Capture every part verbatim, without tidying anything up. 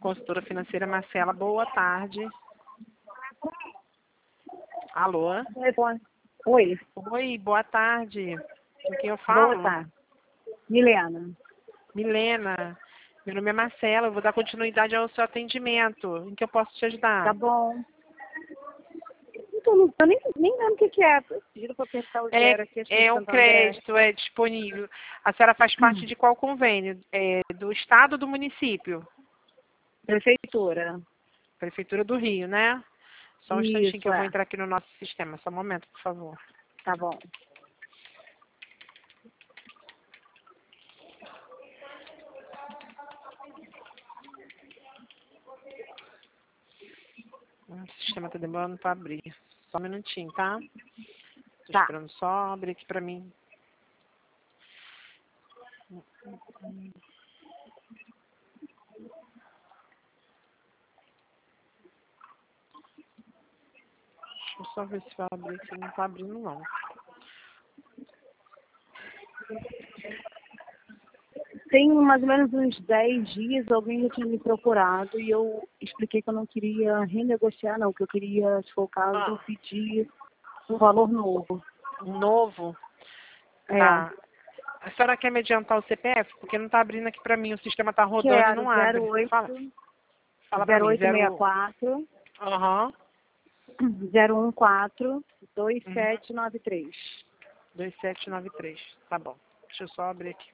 Consultora financeira Marcela, boa tarde. Alô? Oi, Oi, boa tarde. Com quem eu boa falo? tarde. Milena. Milena. Meu nome é Marcela, eu vou dar continuidade ao seu atendimento. Em que eu posso te ajudar? Tá bom. Então, não tô nem, nem lembro o que, que é. Pediram pra apertar o zero aqui, acho que É, de é um Santo André. crédito, é disponível. A senhora faz parte de qual convênio? É, do Estado ou do município? Prefeitura. Prefeitura do Rio, né? Só um instantinho que Isso, eu vou é. entrar aqui no nosso sistema. Só um momento, por favor. Tá bom. O sistema tá demorando para abrir. Só um minutinho, tá? Tô Tá. esperando só abrir aqui para mim. Deixa eu só ver se vai abrir, que não tá abrindo não. Tem mais ou menos uns dez dias, alguém já tinha me procurado e eu expliquei que eu não queria renegociar, não, que eu queria, se for o caso, Ah, pedir um valor novo. novo? É. Tá. A senhora quer me adiantar o C P F? Porque não tá abrindo aqui para mim. O sistema tá rodando e Quero não abre. zero oito, Fala, fala para zero mim. oito seis Zero... quatro, Aham. zero um quatro, dois Uhum. sete nove três. dois sete nove três. Tá bom. Deixa eu só abrir aqui.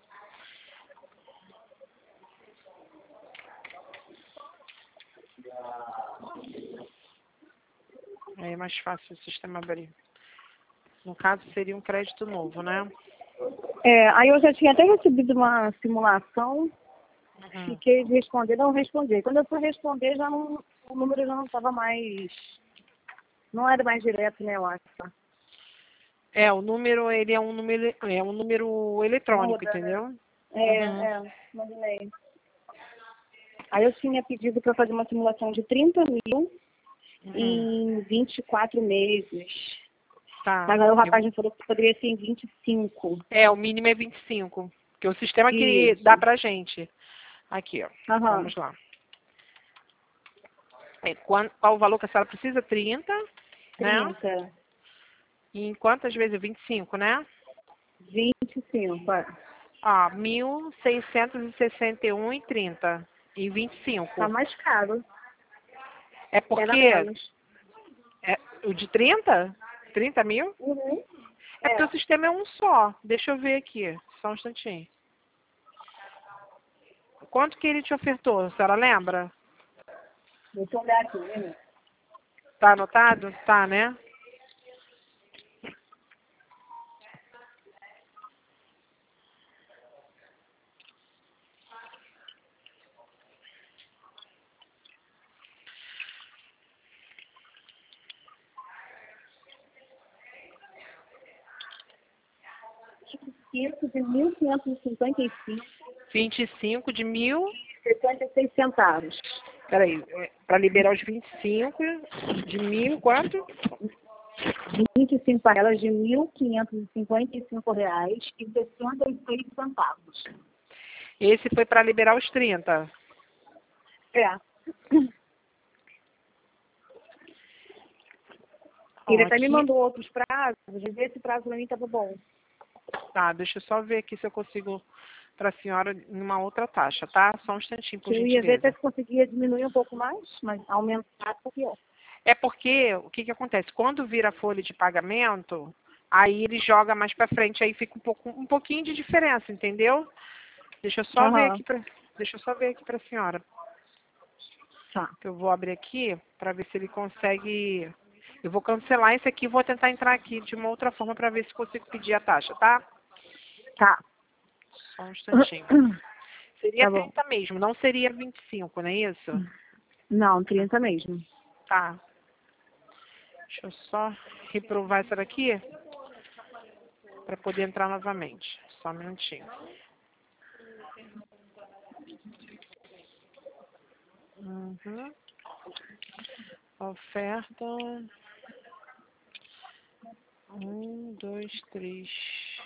Aí é mais fácil o sistema abrir. No caso, seria um crédito novo, né? É, aí eu já tinha até recebido uma simulação, Uhum. fiquei de responder, não respondi. Quando eu fui responder, já não, o número já não estava mais, não era mais direto, né, eu acho. É, o número, ele é um número, é um número eletrônico, Muda, né? entendeu? É, Uhum. é, imaginei. Aí eu tinha pedido para fazer uma simulação de trinta mil Uhum. em vinte e quatro meses. Tá. Mas aí o Eu- rapaz me falou que poderia ser em vinte e cinco. É, o mínimo é vinte e cinco. Porque o sistema que dá Isso. pra gente. Aqui, ó. Aham. Vamos lá. É, quan- qual o valor que a senhora precisa? trinta, né? trinta. E em quantas vezes? vinte e cinco, né? vinte e cinco, é. Ó, mil seiscentos e sessenta e um e trinta. E vinte e Tá cinco. mais caro. É Era porque menos. é, o de trinta? trinta mil? Uhum. É porque É. o sistema é um só. Deixa eu ver aqui. Só um instantinho. Quanto que ele te ofertou? A senhora lembra? Deixa eu olhar aqui, né? Tá anotado? Tá, né? Isso de mil quinhentos e cinquenta e cinco vinte e cinco de mil. e sessenta e seis centavos. Peraí, para liberar os vinte e cinco de mil, quanto? vinte e cinco parcelas de mil quinhentos e cinquenta e cinco reais e sessenta e seis centavos. Esse foi para liberar os trinta. É. Ó, Ele até me aqui. mandou outros prazos, mas esse prazo para mim estava bom. Tá, deixa eu só ver aqui se eu consigo para a senhora numa outra taxa, tá? Só um instantinho, por Que eu ia ver até gentileza. se conseguia diminuir um pouco mais, mas aumentar tá pior. É porque, o que que acontece? Quando vira a folha de pagamento, aí ele joga mais para frente, aí fica um, pouco, um pouquinho de diferença, entendeu? Deixa eu só ver Aham. aqui para, deixa eu só ver aqui para a senhora. Tá. Eu vou abrir aqui para ver se ele consegue. Eu vou cancelar esse aqui e vou tentar entrar aqui de uma outra forma para ver se consigo pedir a taxa, tá? Tá. Só um instantinho. Seria Tá bom. trinta mesmo, não seria vinte e cinco, não é isso? Não, trinta mesmo. Tá. Deixa eu só reprovar essa daqui para poder entrar novamente. Só um minutinho. Uhum. Oferta. Um, dois, três.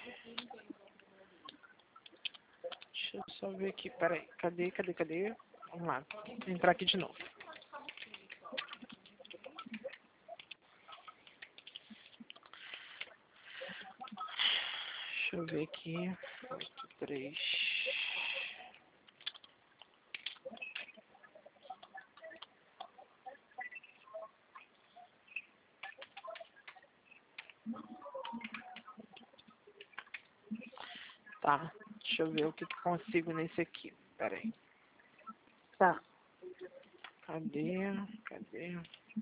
Deixa eu só ver aqui, peraí. Cadê, cadê, cadê? Vamos lá, vou entrar aqui de novo. Deixa eu ver aqui. Oito, três. Tá, deixa eu ver o que, que consigo nesse aqui. Pera aí. Tá. Cadê? Cadê?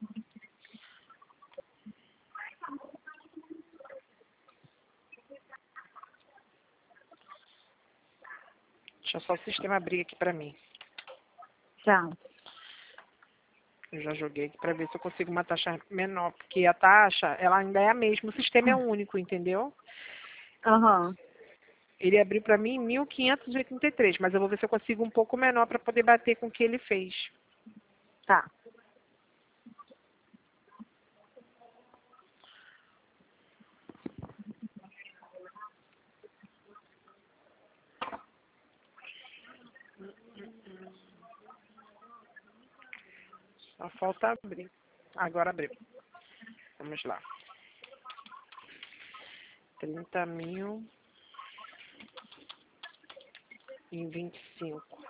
Deixa só o sistema abrir aqui pra mim. Tá. Eu já joguei aqui pra ver se eu consigo uma taxa menor, porque a taxa, ela ainda é a mesma, o sistema é único, entendeu? Aham. Ele abriu pra mim mil quinhentos e oitenta e três, mas eu vou ver se eu consigo um pouco menor pra poder bater com o que ele fez. Tá. Só falta abrir. Agora abriu. Vamos lá. trinta mil em vinte e cinco.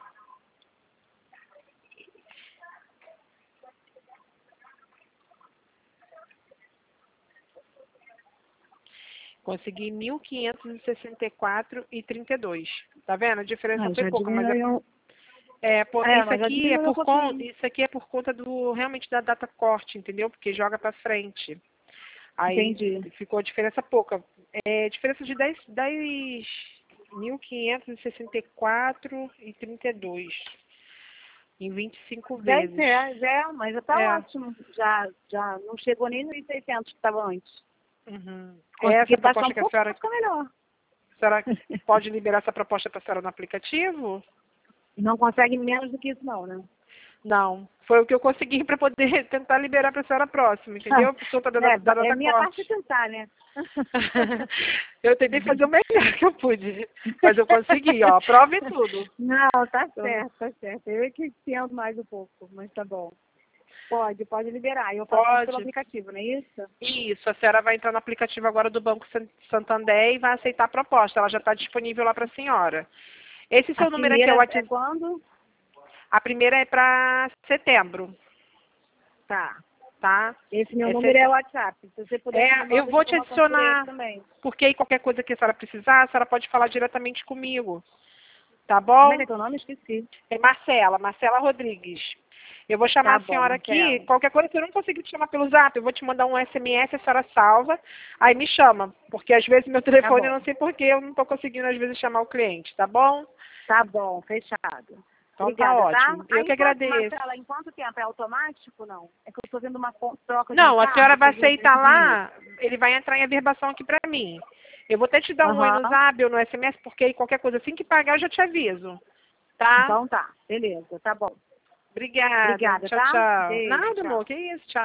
Consegui mil quinhentos e sessenta e quatro e trinta e dois. Tá vendo? A diferença Ah, foi já pouca, mas é, diminuiu. é, por, É, isso mas já aqui é diminuiu um por conta, pouquinho. isso aqui é por conta do realmente da data corte, entendeu? Porque joga pra frente. Aí Entendi. ficou a diferença pouca. É diferença de dez, dez mil quinhentos e sessenta e quatro e trinta e dois em vinte e cinco dez vezes. reais, é, mas já tá É. ótimo. Já, já não chegou nem nos seiscentos que estava antes. Uhum. Consegui Essa baixar proposta um que a pouco senhora, pra ficar melhor. a senhora pode liberar essa proposta para a senhora no aplicativo? Não consegue menos do que isso não, né? Não. Foi o que eu consegui para poder tentar liberar para a senhora próxima, entendeu? Por conta da, É, da é data minha parte é corte. tentar, né? Eu tentei fazer o melhor que eu pude, mas eu consegui, ó. Prova e tudo. Não, tá Então, certo, tá certo. Eu é que entendo mais um pouco, mas tá bom. Pode, pode liberar. Eu faço tudo pelo pode. aplicativo, não é isso? Isso, a senhora vai entrar no aplicativo agora do Banco San- Santander e vai aceitar a proposta. Ela já está disponível lá para a senhora. Esse A seu número aqui é o primeira é WhatsApp. quando? A primeira é para setembro, Tá. tá? Esse meu É, número é sete- o WhatsApp. Se você puder me é, eu manda vou te informação por ele adicionar, também. porque aí qualquer coisa que a senhora precisar, a senhora pode falar diretamente comigo, tá Como é bom? que é teu nome? Esqueci. É Marcela, Marcela Rodrigues. Eu vou chamar Tá a bom, senhora aqui, Marcelo. qualquer coisa, se eu não conseguir te chamar pelo zap, eu vou te mandar um S M S, a senhora salva, aí me chama, porque às vezes meu Tá telefone, eu bom. não sei porquê, eu não estou conseguindo às vezes chamar o cliente, tá bom? Tá bom, fechado. Então tá Obrigada, tá? ótimo. Eu Aí, que quanto, agradeço. Marcela, em quanto tempo? É automático não? É que eu tô vendo uma co- troca de um Não, a senhora carro, vai às vezes aceitar aqui. lá, ele vai entrar em averbação aqui pra mim. Eu vou até te dar um oi no Aham. zap ou no S M S, porque aí qualquer coisa assim que pagar eu já te aviso, tá? Então tá, beleza, tá bom. Obrigada. Obrigada, Tchau, tá? tchau. Beijo, Nada, tchau. amor. Que isso? Tchau.